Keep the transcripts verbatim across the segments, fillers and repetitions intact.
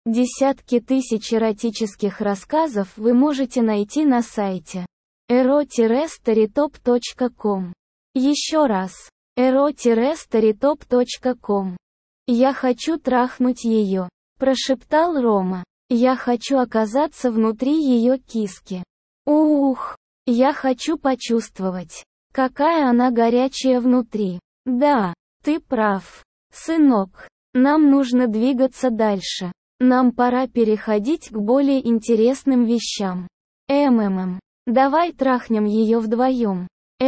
Десятки тысяч эротических рассказов вы можете найти на сайте эро старитоп точка ком. Еще раз. эро старитоп точка ком. «Я хочу трахнуть ее», – прошептал Рома. «Я хочу оказаться внутри ее киски. Ух, я хочу почувствовать, какая она горячая внутри. Да, ты прав. Сынок, нам нужно двигаться дальше. Нам пора переходить к более интересным вещам. МММ. Давай трахнем ее вдвоем.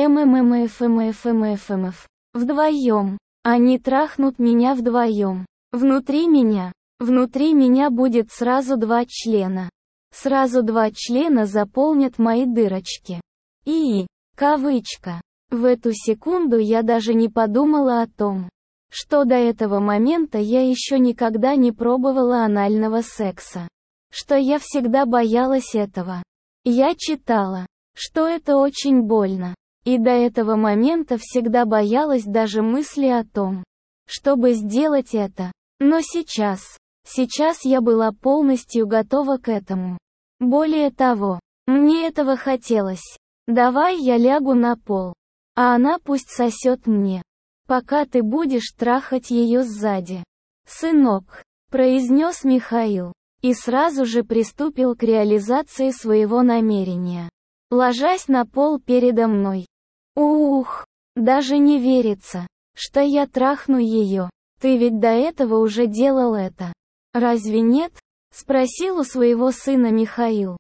МММФМФМФМФ. Вдвоем. Они трахнут меня вдвоем. Внутри меня. Внутри меня будет сразу два члена. Сразу два члена заполнят мои дырочки. И, кавычка. В эту секунду я даже не подумала о том, что до этого момента я еще никогда не пробовала анального секса. Что я всегда боялась этого. Я читала, что это очень больно. И до этого момента всегда боялась даже мысли о том, чтобы сделать это. Но сейчас, сейчас я была полностью готова к этому. Более того, мне этого хотелось. Давай я лягу на пол, а она пусть сосет мне, пока ты будешь трахать ее сзади. Сынок, произнес Михаил, и сразу же приступил к реализации своего намерения, ложась на пол передо мной. Ух, даже не верится, что я трахну ее. Ты ведь до этого уже делал это. Разве нет? Спросил у своего сына Михаил.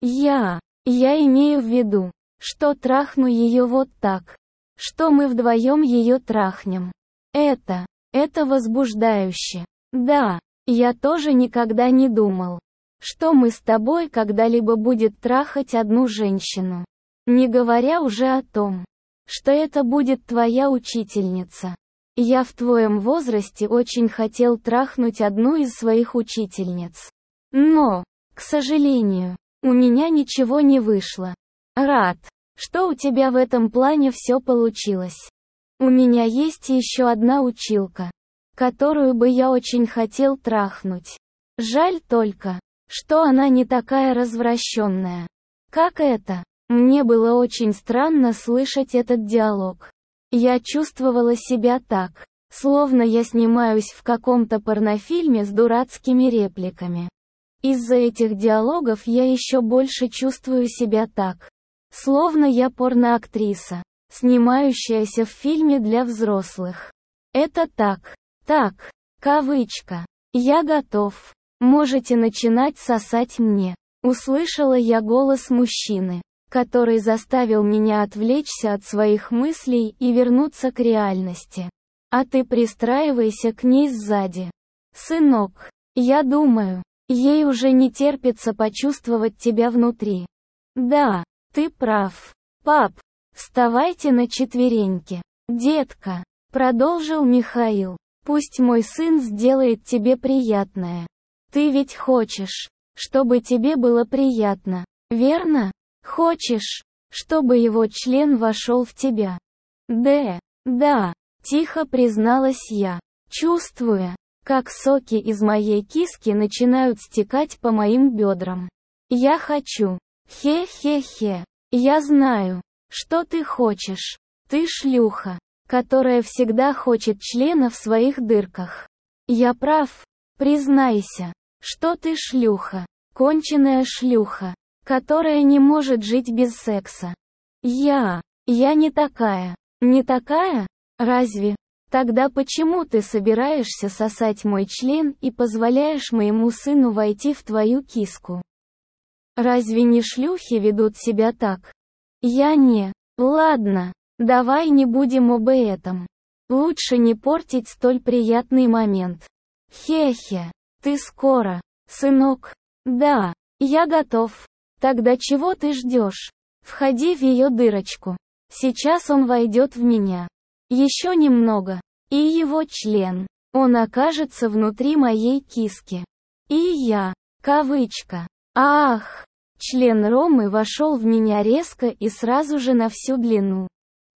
Я, я имею в виду, что трахну ее вот так. Что мы вдвоем ее трахнем. Это, это возбуждающе. Да, я тоже никогда не думал, что мы с тобой когда-либо будет трахать одну женщину. Не говоря уже о том, что это будет твоя учительница. Я в твоем возрасте очень хотел трахнуть одну из своих учительниц. Но, к сожалению, у меня ничего не вышло. Рад, что у тебя в этом плане все получилось. У меня есть еще одна училка, которую бы я очень хотел трахнуть. Жаль только, что она не такая развращенная. Как это? Мне было очень странно слышать этот диалог. Я чувствовала себя так, словно я снимаюсь в каком-то порнофильме с дурацкими репликами. Из-за этих диалогов я еще больше чувствую себя так, словно я порноактриса, снимающаяся в фильме для взрослых. Это так, так, кавычка. Я готов. Можете начинать сосать мне. Услышала я голос мужчины, который заставил меня отвлечься от своих мыслей и вернуться к реальности. А ты пристраивайся к ней сзади. Сынок, я думаю, ей уже не терпится почувствовать тебя внутри. Да, ты прав. Пап, вставайте на четвереньки. Детка, продолжил Михаил, пусть мой сын сделает тебе приятное. Ты ведь хочешь, чтобы тебе было приятно, верно? Хочешь, чтобы его член вошел в тебя? Да, да, тихо призналась я, чувствуя, как соки из моей киски начинают стекать по моим бедрам. Я хочу. Хе-хе-хе. Я знаю, что ты хочешь. Ты шлюха, которая всегда хочет члена в своих дырках. Я прав? Признайся, что ты шлюха, конченая шлюха, которая не может жить без секса. Я, я не такая. Не такая? Разве? Тогда почему ты собираешься сосать мой член и позволяешь моему сыну войти в твою киску? Разве не шлюхи ведут себя так? Я не. Ладно, давай не будем об этом. Лучше не портить столь приятный момент. Хе-хе, ты скоро, сынок? Да, я готов. Тогда чего ты ждешь? Входи в ее дырочку. Сейчас он войдет в меня. Еще немного. И его член. Он окажется внутри моей киски. И я. Кавычка. Ах! Член Ромы вошел в меня резко и сразу же на всю длину.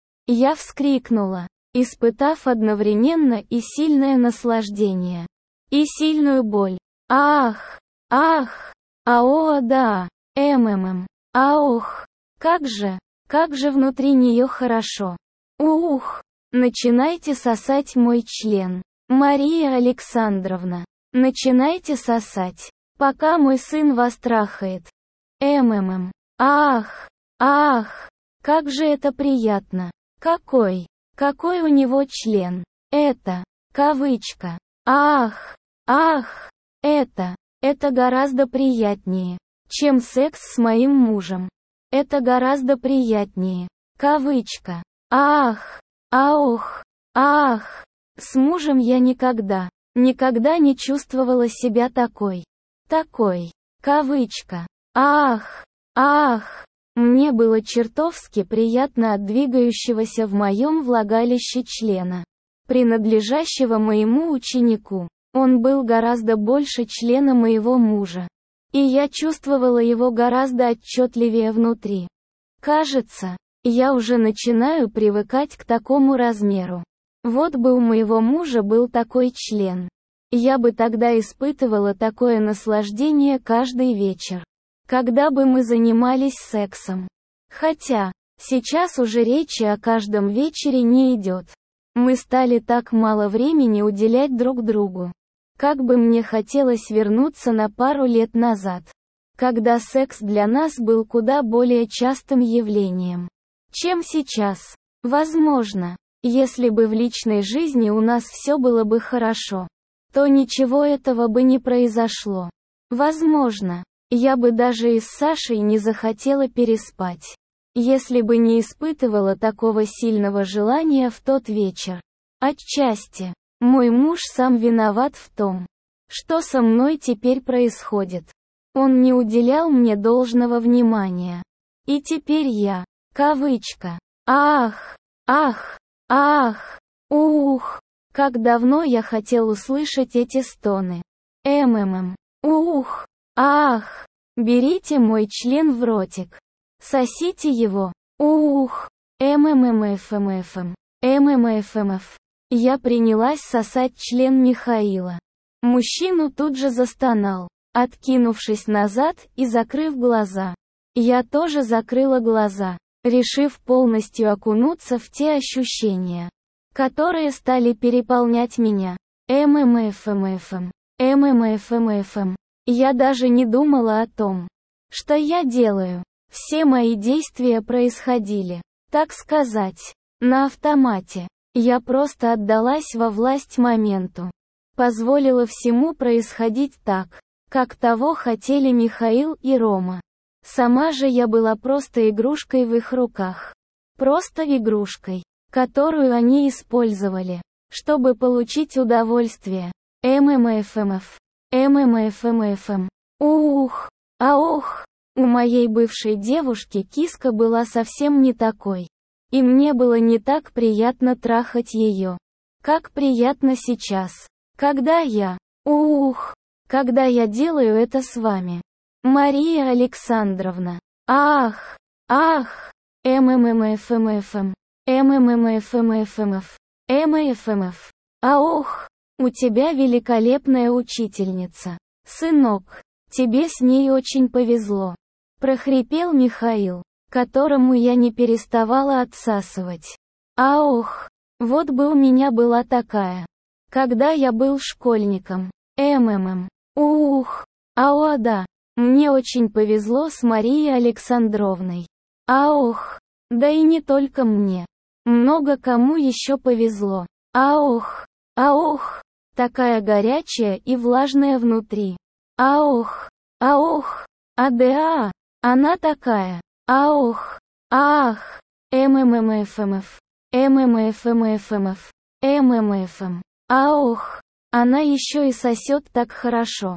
Я вскрикнула, испытав одновременно и сильное наслаждение, и сильную боль. Ах, ах, ао, да, ммм, аох, как же, как же внутри нее хорошо. Ух, начинайте сосать мой член. Мария Александровна, начинайте сосать, пока мой сын вас трахает. Ммм, ах, ах, как же это приятно. Какой, какой у него член. Это, кавычка. Ах, ах, это, это гораздо приятнее, чем секс с моим мужем. Это гораздо приятнее, кавычка. Ах, аох, ах, с мужем я никогда, никогда не чувствовала себя такой, такой, кавычка. Ах, ах, мне было чертовски приятно от двигающегося в моем влагалище члена, принадлежащего моему ученику. Он был гораздо больше члена моего мужа. И я чувствовала его гораздо отчетливее внутри. Кажется, я уже начинаю привыкать к такому размеру. Вот бы у моего мужа был такой член. Я бы тогда испытывала такое наслаждение каждый вечер, когда бы мы занимались сексом. Хотя, сейчас уже речи о каждом вечере не идет. Мы стали так мало времени уделять друг другу. Как бы мне хотелось вернуться на пару лет назад, когда секс для нас был куда более частым явлением, чем сейчас. Возможно, если бы в личной жизни у нас все было бы хорошо, то ничего этого бы не произошло. Возможно, я бы даже и с Сашей не захотела переспать, если бы не испытывала такого сильного желания в тот вечер. Отчасти, мой муж сам виноват в том, что со мной теперь происходит. Он не уделял мне должного внимания. И теперь я, кавычка, ах, ах, ах, ух, как давно я хотел услышать эти стоны. Ммм, ух, ах, берите мой член в ротик. Сосите его. Ух, мммфмфм, ммфмф. Я принялась сосать член Михаила. Мужчину тут же застонал, откинувшись назад и закрыв глаза. Я тоже закрыла глаза, решив полностью окунуться в те ощущения, которые стали переполнять меня. Ммфмфм, ммфмфм. Я даже не думала о том, что я делаю. Все мои действия происходили, так сказать, на автомате. Я просто отдалась во власть моменту. Позволила всему происходить так, как того хотели Михаил и Рома. Сама же я была просто игрушкой в их руках. Просто игрушкой, которую они использовали, чтобы получить удовольствие. Ммфмф. Ммфмфм. Ух, аох. У моей бывшей девушки киска была совсем не такой. И мне было не так приятно трахать ее, как приятно сейчас, когда я, ух, когда я делаю это с вами. Мария Александровна. Ах, ах, мммфмфм, мммфмфмф, мфмф. Аох, у тебя великолепная учительница. Сынок, тебе с ней очень повезло. Прохрипел Михаил, которому я не переставала отсасывать. А ох, вот бы у меня была такая, когда я был школьником. Ммм. Ух, ао, да, мне очень повезло с Марией Александровной. А ох, да и не только мне. Много кому еще повезло. А ох, а ох, такая горячая и влажная внутри. А ох, а ох, а да, она такая. Аох, ах, мммфмф, ммфмфмф, ммфм. Аох, она еще и сосет так хорошо.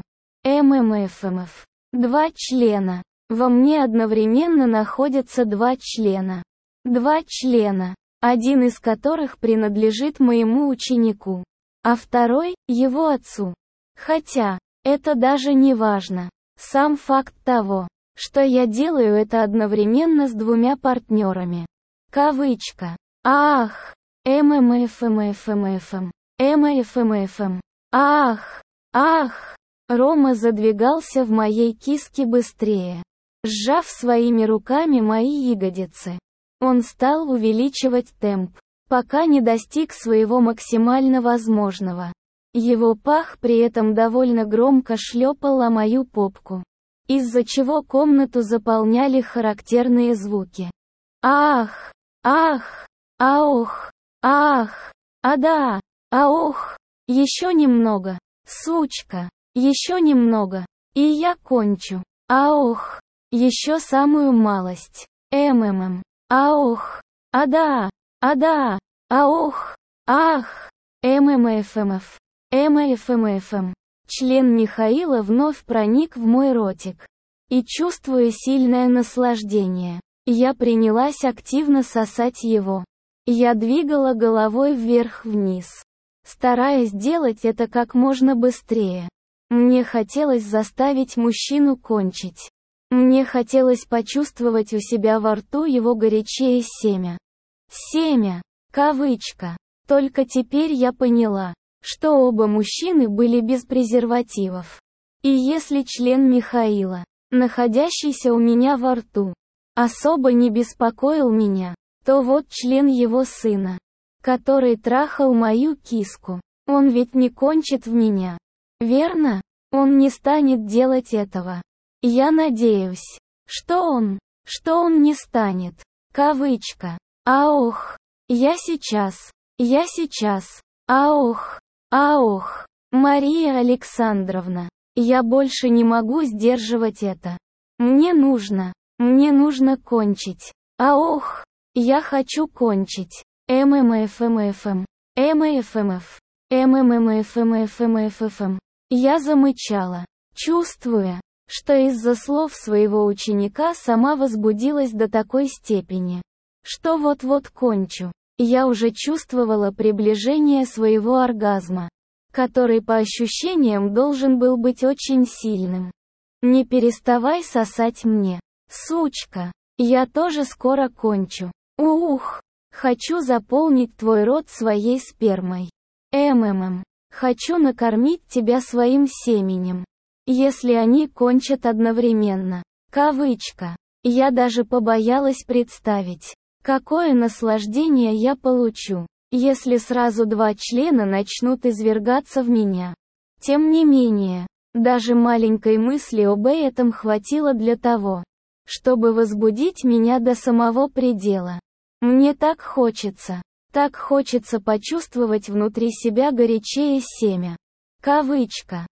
Ммфмф. Два члена. Во мне одновременно находятся два члена. Два члена, один из которых принадлежит моему ученику, а второй – его отцу. Хотя, это даже не важно. Сам факт того, что я делаю это одновременно с двумя партнерами. Кавычка. Ах, ммфмфмфм, мфмфм. Ах, ах, Рома задвигался в моей киске быстрее, сжав своими руками мои ягодицы. Он стал увеличивать темп, пока не достиг своего максимально возможного. Его пах при этом довольно громко шлепал о мою попку, из-за чего комнату заполняли характерные звуки. Ах! Ах! Аох! Ах! А да! Аох! Еще немного! Сучка! Еще немного! И я кончу! Аох! Еще самую малость! МММ! Аох! А да! А да! Аох! Ах! ММФМФ! МФМФМ! Член Михаила вновь проник в мой ротик. И чувствуя сильное наслаждение, я принялась активно сосать его. Я двигала головой вверх-вниз, стараясь сделать это как можно быстрее. Мне хотелось заставить мужчину кончить. Мне хотелось почувствовать у себя во рту его горячее семя. Семя. Кавычка. Только теперь я поняла, что оба мужчины были без презервативов. И если член Михаила, находящийся у меня во рту, особо не беспокоил меня, то вот член его сына, который трахал мою киску, он ведь не кончит в меня. Верно? Он не станет делать этого. Я надеюсь, что он, что он не станет. Кавычка. Аох. Я сейчас, я сейчас. Аох. Аох. Мария Александровна, я больше не могу сдерживать это. Мне нужно, мне нужно кончить. Аох. Я хочу кончить. ММФМФМ. МФМФ. МММФМФМФМ. Я замычала, чувствуя, что из-за слов своего ученика сама возбудилась до такой степени, что вот-вот кончу. Я уже чувствовала приближение своего оргазма, который по ощущениям должен был быть очень сильным. Не переставай сосать мне, сучка. Я тоже скоро кончу. Ух, хочу заполнить твой рот своей спермой. МММ. Хочу накормить тебя своим семенем. Если они кончат одновременно. Кавычка. Я даже побоялась представить, какое наслаждение я получу, если сразу два члена начнут извергаться в меня. Тем не менее, даже маленькой мысли об этом хватило для того, чтобы возбудить меня до самого предела. Мне так хочется, так хочется почувствовать внутри себя горячее семя. Кавычка.